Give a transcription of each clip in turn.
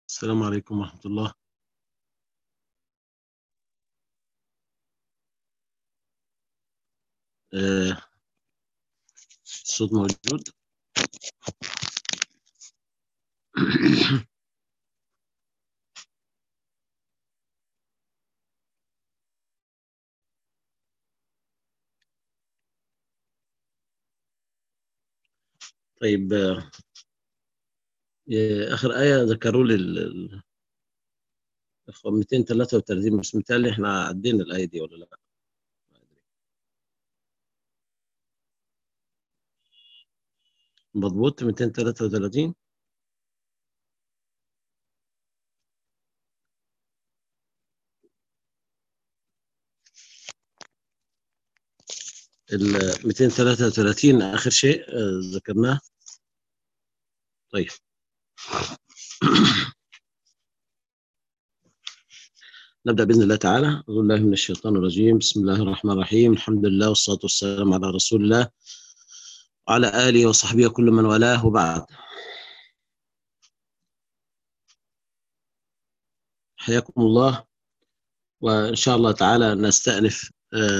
السلام عليكم ورحمة الله. آه، الصوت موجود. طيب، آخر آية ذكروا لي الإخوة 233، بس متهيألي إحنا عدينا الآية دي ولا لا؟ ما أدري. مضبوط 233. ال 233 آخر شيء ذكرناه. طيب. نبدأ بإذن الله تعالى. أعوذ بالله من الشيطان الرجيم. بسم الله الرحمن الرحيم. الحمد لله والصلاة والسلام على رسول الله وعلى آله وصحبه وكل من والاه، وبعد. حياكم الله. وإن شاء الله تعالى نستأنف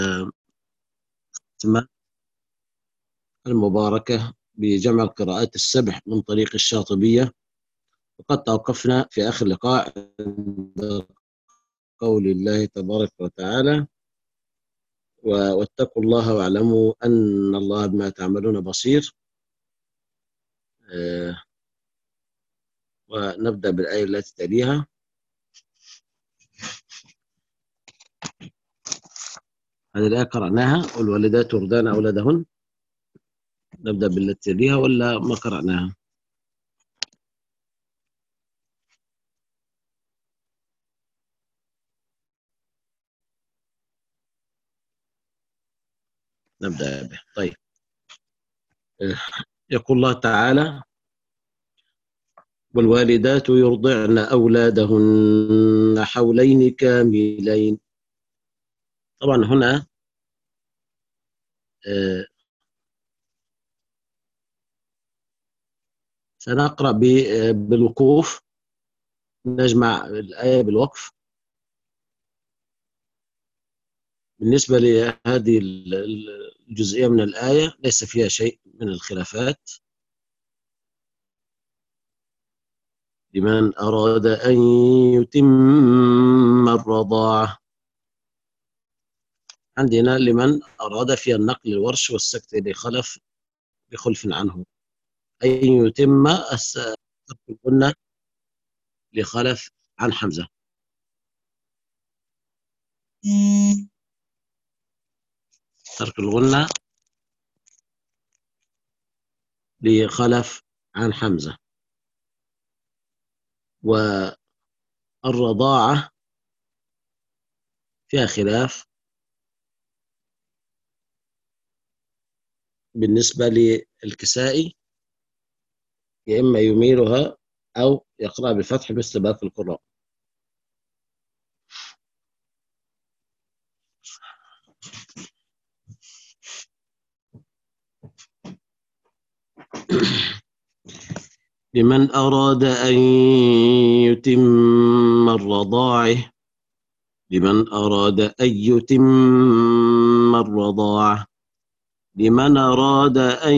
المباركة بجمع القراءات السبع من طريق الشاطبية. وقد توقفنا في آخر لقاء عند قول الله تبارك وتعالى: واتقوا الله واعلموا أن الله بما تعملون بصير. ونبدأ بالآية التي تليها. هذه الآية قرأناها: والوالدات يرضعن أولادهن. نبدأ بالتي تليها ولا ما قرأناها؟ نبدأ به. طيب. يقول الله تعالى: والوالدات يرضعن أولادهن حولين كاملين. طبعا هنا سنقرأ بالوقوف، نجمع الآية بالوقف. بالنسبة لهذه الجزئية من الآية ليس فيها شيء من الخلافات. لمن أراد أن يتم الرضاعة، عندنا لمن أراد فيها النقل الورش والسكت بخلف عنه. أن يتم القلنا لخلف عن حمزة. ترك الغنة لخلف عن حمزة. والرضاعة فيها خلاف بالنسبة للكسائي، يا إما يميلها أو يقرأ بالفتح مثل باقي القراء. لمن أراد أن يتم الرضاعة. لمن أراد أن يتم الرضاعة. لمن أراد أن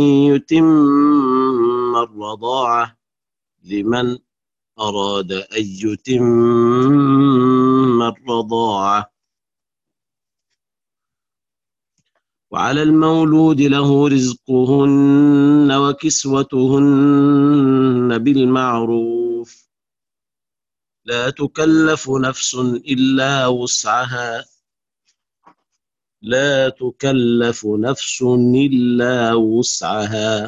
يتم الرضاعة. لمن أراد أن يتم الرضاعة. وعلى المولود له رزقهن وكسوتهن بالمعروف. لا تكلف نفس إلا وسعها. لا تكلف نفس إلا وسعها.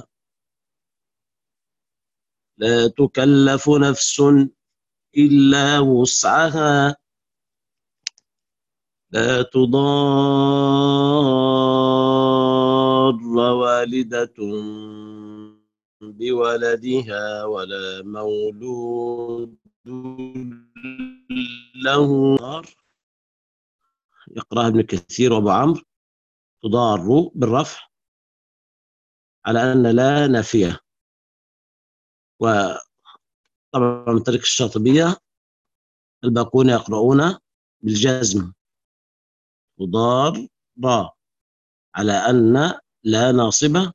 لا تكلف نفس إلا وسعها. لا تضار والدة بولدها ولا مولود له. يقرأ ابن كثير وابو عمرو: تضار بالرفع على أن لا نافية. طبعا من طريق الشاطبية الباقون يقرؤون بالجزم وضار را على أن لا ناصبة.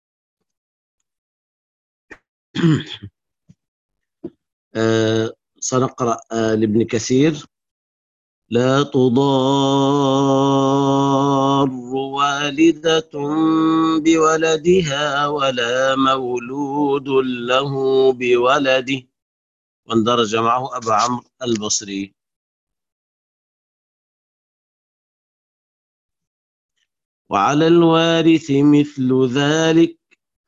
سنقرأ لابن كثير: لا تضار والدة بولدها ولا مولود له بولده، واندرج معه أبو عمرو البصري. وعلى الوارث مثل ذلك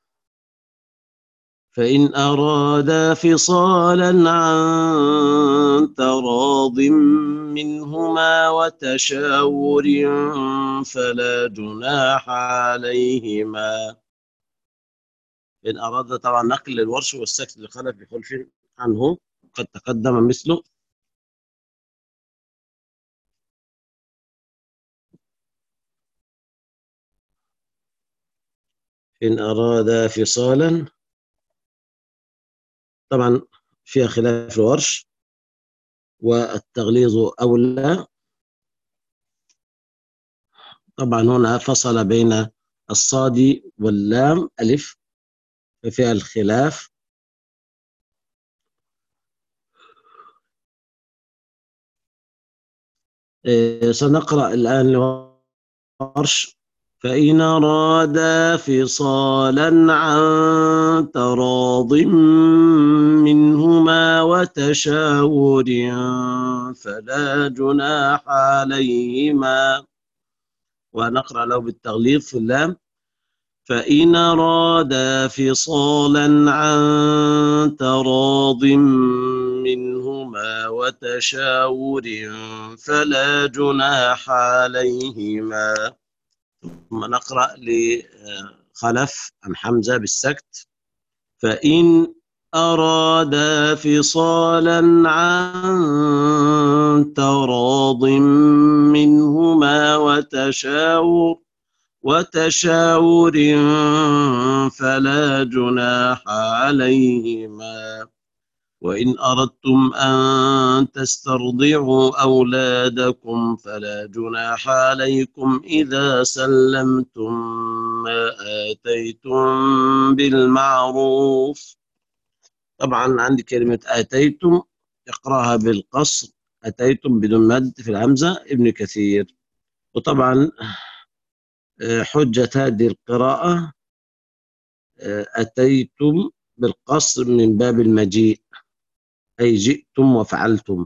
فإن أرادا فصالا عن تراض منهما وتشاور فلا جناح عليهما. إن أراد طبعا نقل الورش والسكت لخلف بخلف عنه قد تقدم مثله. إن أرادا فصالا طبعا فيها خلاف الورش والتغليظ أولى. طبعا هنا فصل بين الصاد واللام ألف ففيها الخلاف. سنقرأ الآن لورش: فإن أرادا فصالا عن تراض منهما وتشاور فلا جناح عليهما. ونقرأ له بالتغليظ في اللام: فإن أرادا فصالا عن تراض منهما وتشاور فلا جناح عليهما. ثم نقرأ لخلف عن حمزة بالسكت: فإن أرادا فصالا عن تراض منهما وتشاور فلا جناح عليهما. وإن أردتم أن تسترضعوا أولادكم فلا جناح عليكم إذا سلمتم ما آتيتم بالمعروف. طبعا عندي كلمة آتيتم اقرأها بالقصر، أتيتم بدون مد في الهمزة ابن كثير. وطبعا حجة هذه القراءة أتيتم بالقصر من باب المجيء، أي جئتم وفعلتم،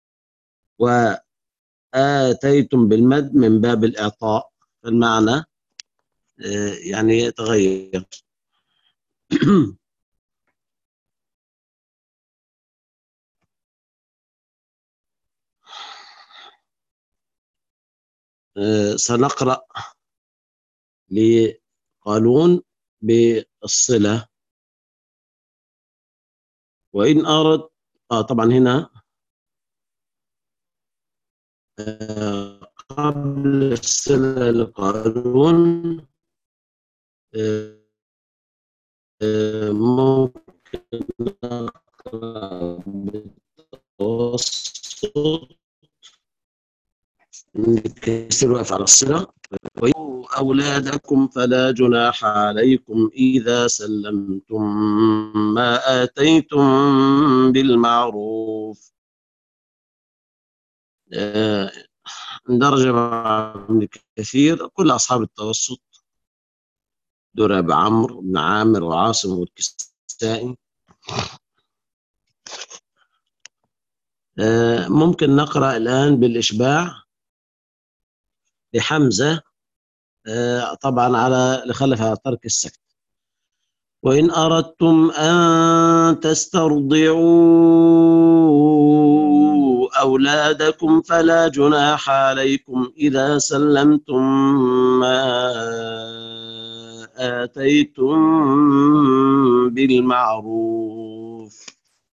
وآتيتم بالمد من باب الإعطاء، المعنى يعني يتغير. سنقرأ لقالون بالصلة. وإن أرد طبعا هنا قبل الصلة لقالون ممكن نقرأ بالتوسط كسر واقف على الصلة: أولادكم فلا جناح عليكم إذا سلمتم ما آتيتم بالمعروف. اندرج مع ابن كثير كل أصحاب التوسط: دور أبي عمرو بن عامر وعاصم والكسائي. ممكن نقرأ الآن بالإشباع لحمزة طبعا على لخلف على ترك السكت: وإن أردتم أن تسترضعوا أولادكم فلا جناح عليكم إذا سلمتم ما آتيتم بالمعروف.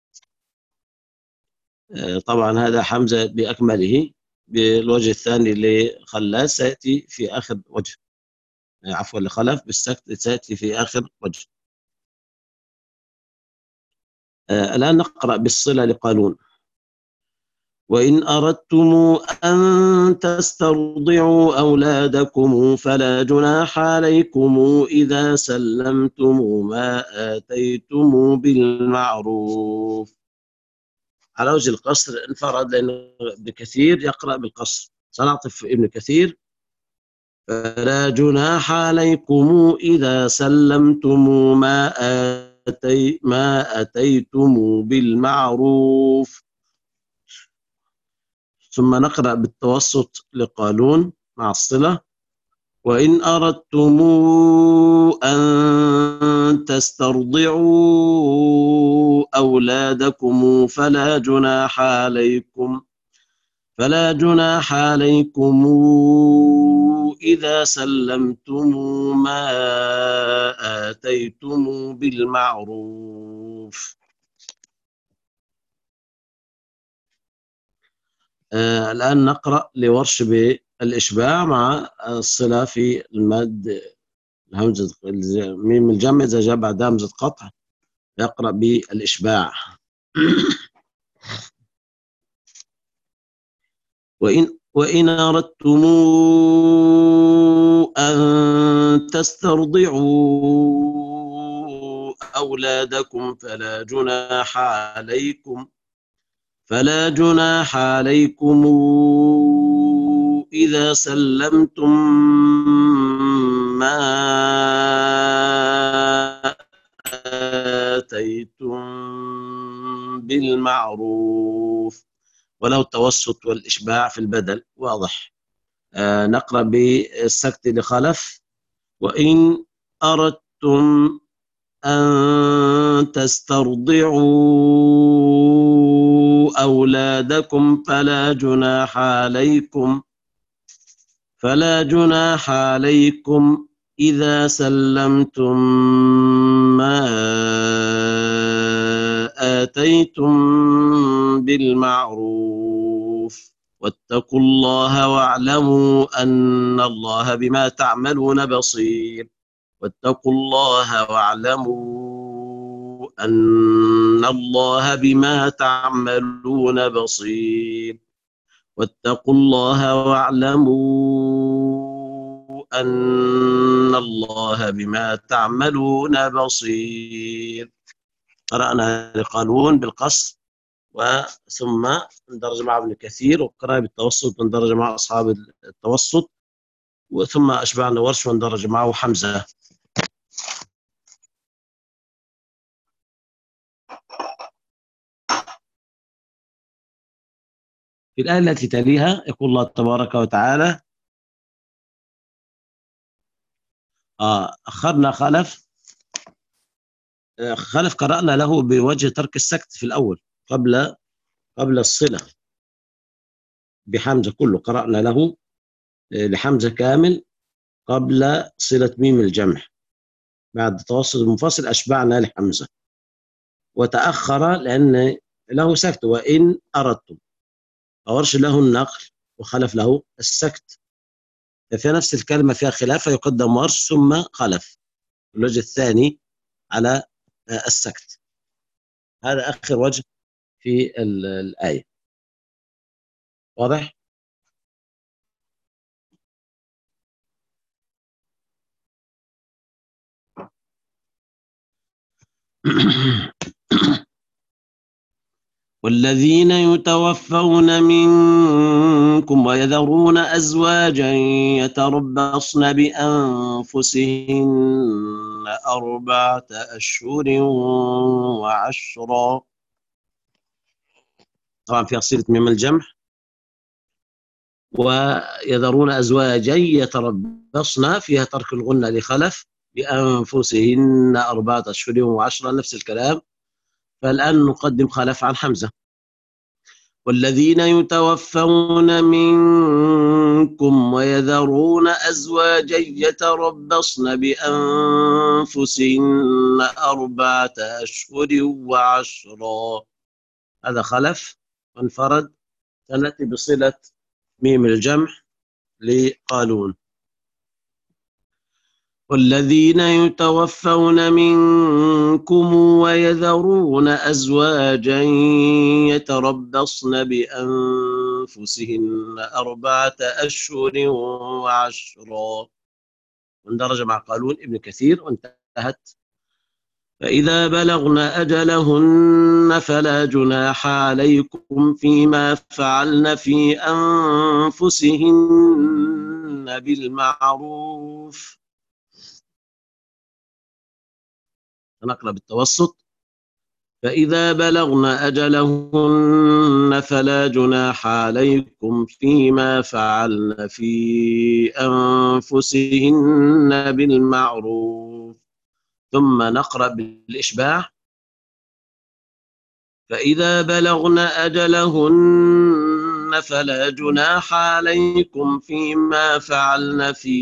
طبعا هذا حمزة بأكمله. بالوجه الثاني لخلاس سيأتي في آخر وجه، عفوا لخلف بالسكت سيأتي في آخر وجه. الآن نقرأ بالصلة لقالون. وإن أردتم أن تسترضعوا أولادكم فلا جناح عليكم إذا سلمتم ما آتيتم بالمعروف. على وجه القصر انفرد، لأن ابن كثير يقرأ بالقصر، سنعطف ابن كثير. فلا جناح عليكم إذا سلمتم ما أتيتم بالمعروف. ثم نقرأ بالتوسط لقالون مع الصلة. وإن أردتم أن تسترضعوا أولادكم فلا جناح عليكم إذا سلمتم ما آتيتم بالمعروف. الآن نقرأ لورش بالإشباع مع الصلة في المد الهمزة ميم الجمع إذا جاء بعد همزة قطع يقرأ بالإشباع. وإن أردتم أن تسترضعوا أولادكم فلا جناح عليكم إذا سلمتم ما آتيتم بالمعروف، ولو التوسط والإشباع في البدل واضح. نقرأ بالسكت لخلف. وإن أردتم أن تسترضعوا أولادكم فلا جناح عليكم إذا سلمتم ما آتيتم بالمعروف. واتقوا الله واعلموا أن الله بما تعملون بصير. واتقوا الله واعلموا أن الله بما تعملون بصير. واتقوا الله واعلموا أن الله بما تعملون بصير. قرأنا لقالون بالقصر وثم اندرج مع ابن كثير، وقرأ بالتوسط واندرج مع أصحاب التوسط، وثم أشبعنا ورش واندرج معه حمزة. في الآية التي تليها يقول الله تبارك وتعالى: أخرنا خلف قرأنا له بوجه ترك السكت في الأول قبل الصلة بحمزة، كله قرأنا له لحمزة كامل قبل صلة ميم الجمع. بعد توسط المنفصل أشبعنا لحمزة، وتأخر لأن له سكت. وإن أردتم، ورش له النقل وخلف له السكت، في نفس الكلمة فيها خلاف يقدم ورش ثم خلف الوجه الثاني على السكت. هذا آخر وجه في الآية، واضح؟ والذين يتوفون منكم ويذرون أزواجا يتربصن بأنفسهن 4 أشهر وعشرا. طبعا في صيغة ميم الجمع. ويذرون أزواجا يتربصن فيها ترك الغنة لخلف بأنفسهن 4 أشهر وعشرا، نفس الكلام. فالآن نقدم خلف عن حمزة. والذين يتوفون منكم ويذرون أزواجا يتربصن بأنفسهن 4 أشهر وعشرا. هذا خلف وانفرد. سنأتي بصلة ميم الجمع لقالون. والذين يتوفون منكم ويذرون أزواجا يتربصن بأنفسهن 4 أشهر وعشرا. واندرج مع قالون ابن كثير وانتهت. فإذا بلغن أجلهن فلا جناح عليكم فيما فعلن في أنفسهن بالمعروف. نقرأ بالتوسط. فإذا بلغن أجلهن فلا جناح عليكم فيما فعلن في أنفسهن بالمعروف. ثم نقرأ بالإشباع. فإذا بلغن أجلهن فلا جناح عليكم فيما فعلن في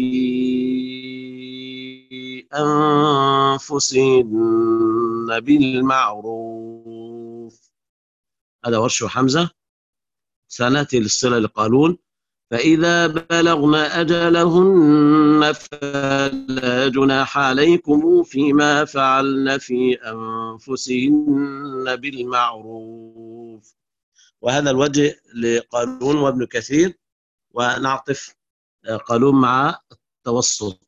أنفسهن بالمعروف. هذا ورش حمزة. سنأتي للصلة لقالون. فإذا بلغن أجلهن فلا جناح عليكم فيما فعلن في أنفسهن بالمعروف. وهذا الوجه لقالون وابن كثير، ونعطف قالون مع التوسط.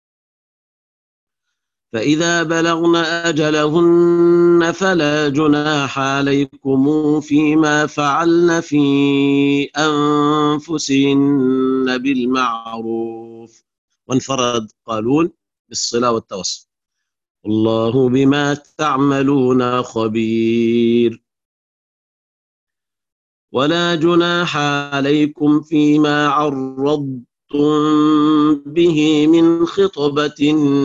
فإذا بلغن أجلهن فلا جناح عليكم فيما فعلن في أنفسهن بالمعروف. وانفرد قالون بالصلة والتوسط. الله بما تعملون خبير. ولا جناح عليكم فيما عرضتم به من خطبة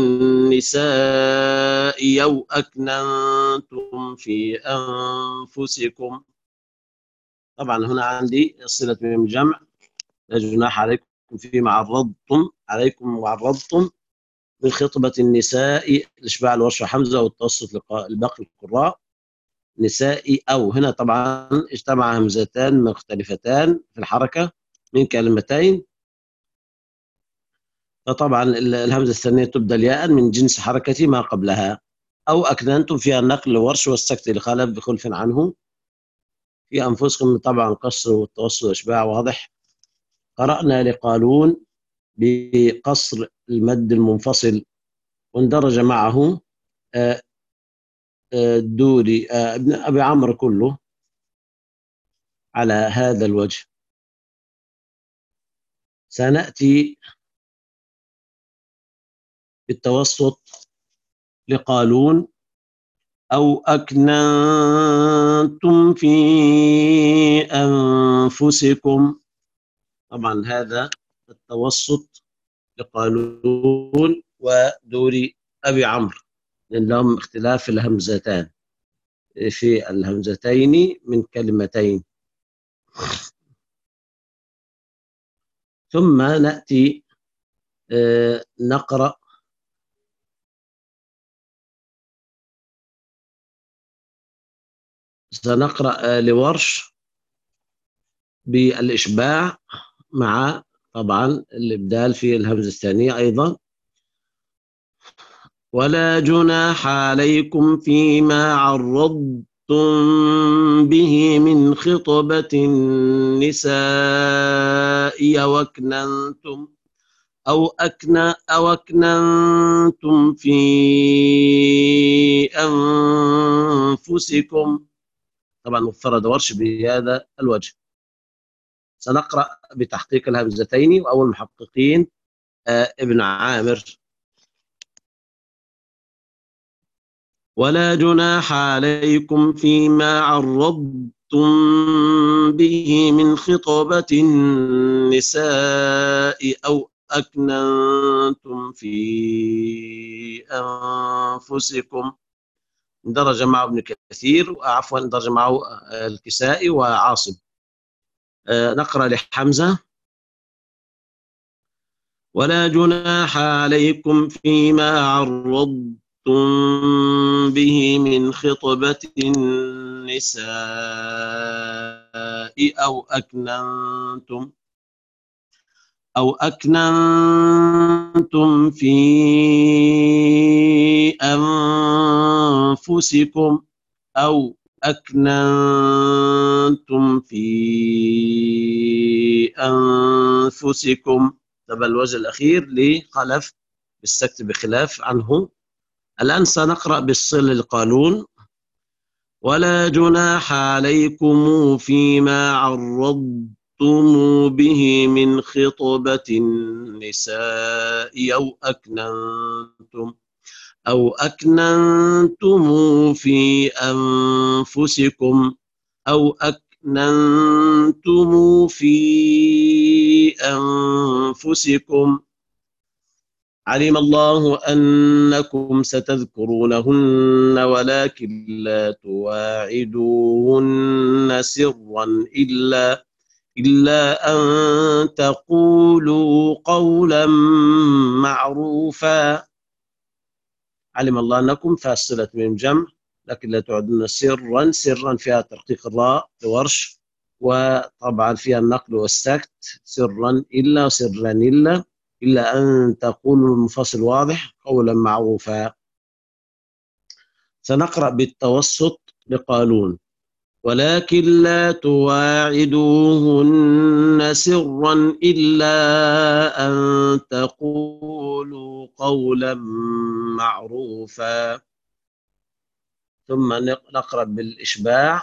النساء أو أكننتم في أنفسكم. طبعا هنا عندي صلة من الجمع. لا جناح عليكم فيما عرضتم، عليكم وعرضتم من خطبة النساء. الإشباع الورش حمزة والتوسط الباقي القراء. نساء أو، هنا طبعا اجتمع همزتان مختلفتان في الحركة من كلمتين، فطبعا الهمزة الثانية تبدل ياء من جنس حركة ما قبلها. أو أكننتم فيها النقل ورش والسكت لخلف بخلف عنه. في أنفسكم طبعا قصر والتوسط وإشباع واضح. قرأنا لقالون بقصر المد المنفصل، واندرج معه الدوري ابن أبي عمرو كله على هذا الوجه. سنأتي بالتوسط لقالون. أو أكننتم في أنفسكم. طبعا هذا التوسط لقالون ودوري أبي عمرو، لأن لهم اختلاف الهمزتان في الهمزتين من كلمتين. ثم نأتي نقرأ سنقرأ لورش بالإشباع مع طبعا الإبدال في الهمزة الثانية أيضا. ولا جناح عليكم فيما عرضتم به من خطبة النساء أو أكننتم في أنفسكم. طبعا مفترض ورش بهذا الوجه. سنقرأ بتحقيق الهمزتين، وأول المحققين ابن عامر. ولا جناح عليكم فيما عرضتم به من خطبة النساء أو أكننتم في أنفسكم. درج معه ابن كثير، وعفوا درج معه الكسائي وعاصم. نقرأ لحمزة. ولا جناح عليكم فيما عرضتم به من خطبة النساء أو أكننتم. أو أكننتم في أنفسكم أو أكننتم في أنفسكم. طبعا الوجه الأخير لخلف بالسكت بخلاف عنه. الآن سنقرأ بالصلة القانون. ولا جناح عليكم فيما عرضتم به من خطبة النساء أو أكننتم في أنفسكم أو أكننتم في أنفسكم علم الله أنكم ستذكرونهن ولكن لا تواعدوهن سرا إلا أن تقولوا قولا معروفا. علم الله أنكم فاصلة من جمع، لكن لا تعدون سرا فيها ترقيق الراء لورش، وطبعا فيها النقل والسكت. سرا إلا أن تقولوا المنفصل واضح قولا معروفا. سنقرأ بالتوسط لقالون. ولكن لا تواعدوهن سرا إلا أن تقولوا قولا معروفا. ثم نقرأ بالإشباع.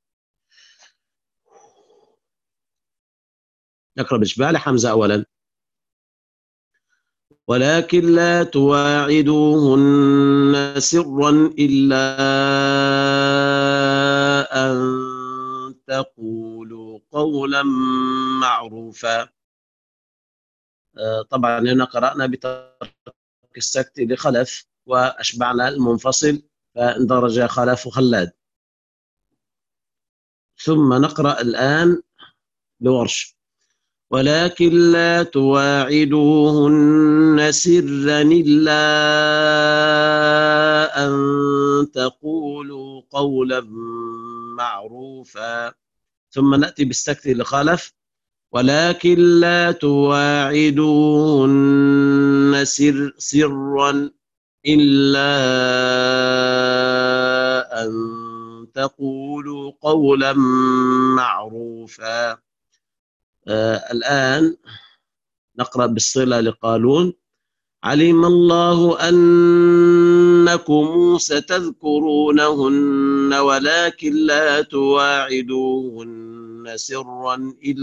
نقرأ بالإشباع لحمزة أولا. ولكن لا تواعدوهن سرا إلا أن تقولوا قولا معروفا. طبعا هنا قرأنا بترك السكت لخلف وأشبعنا المنفصل فاندرج خلف وخلاد. ثم نقرأ الآن لورش. ولكن لا تواعدوهن سرا إلا أن تقولوا قولا معروفا. ثم نأتي بالسكت لخلف. ولكن لا تواعدوهن سرا إلا أن تقولوا قولا معروفا. الآن نقرأ بالصلة لقالون. علم الله أنكم ستذكرونهن ولكن لا تواعدوهن سرا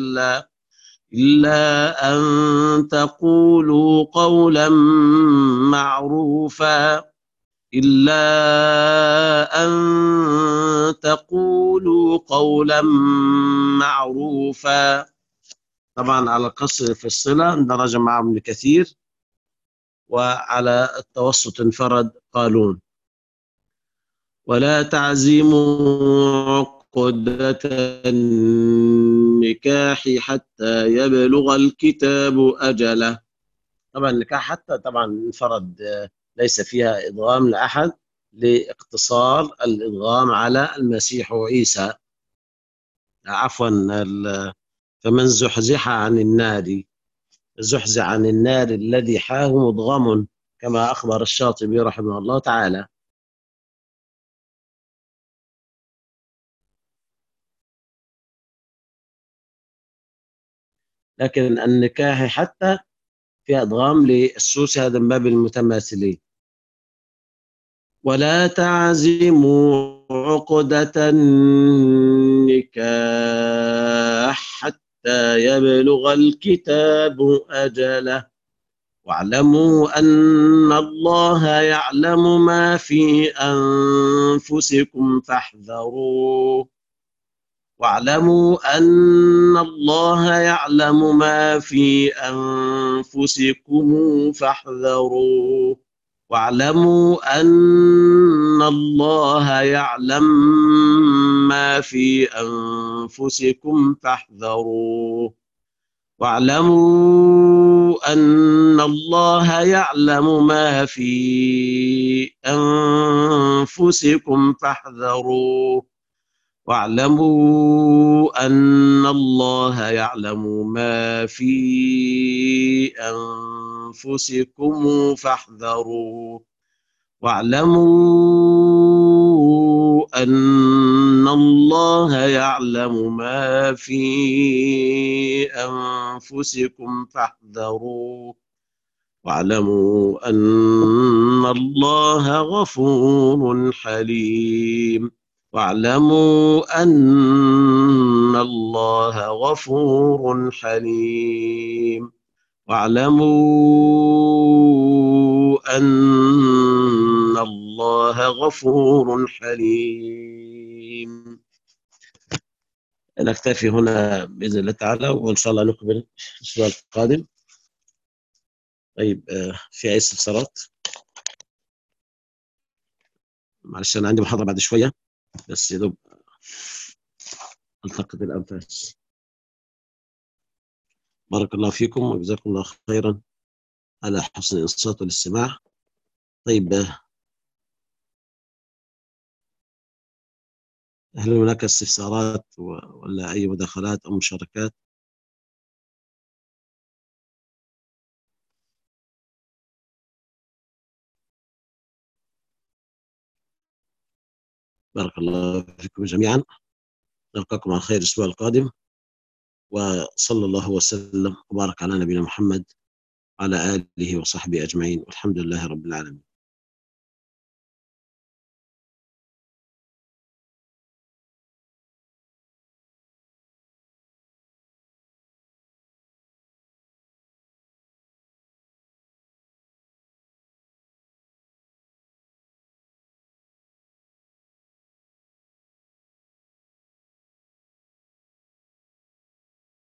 إلا أن تقولوا قولا معروفا. إلا أن تقولوا قولا معروفا. طبعا على القصر في الصلة اندرج مع ابن كثير، وعلى التوسط انفرد قالون. ولا تعزموا عقدة النكاح حتى يبلغ الكتاب أجله. طبعا النكاح حتى طبعا انفرد، ليس فيها إضغام لأحد لاقتصار الإضغام على المسيح وعيسى. عفوا، فمن زحزح عن النار زحزح عن النار الذي حاه مضغم، كما أخبر الشاطبي رحمه الله تعالى. لكن النكاح حتى فيها إضغام للسوسي، هذا من باب المتماثلين. ولا تعزموا عقدة النكاح حتى يبلغ الكتاب أجله واعلموا أن الله يعلم ما في أنفسكم فاحذروه. واعلموا أن الله يعلم ما في أنفسكم فاحذروه. واعلموا أن الله يعلم ما في أنفسكم فاحذروه. واعلموا أن الله يعلم ما في أنفسكم فاحذروه. واعلموا أن الله يعلم ما في أنفسكم فاحذروه. واعلموا أن الله يعلم ما في أنفسكم فاحذروه. واعلموا أن الله غفور حليم. واعلموا أن الله غفور حليم. واعلموا أن الله غفور حليم. نكتفي هنا بإذن الله تعالى، وإن شاء الله نكمل الأسبوع القادم. طيب، في أي استفسارات؟ معلش أنا عندي محاضرة بعد شوية، بس يا دوب التقط الأنفاس. بارك الله فيكم وجزاكم الله خيرا على حسن الإنصات والاستماع. طيب، هل هناك استفسارات ولا أي مداخلات أو مشاركات؟ بارك الله فيكم جميعا. نلقاكم على خير الأسبوع القادم، وصلى الله وسلم وبارك على نبينا محمد على آله وصحبه أجمعين، والحمد لله رب العالمين.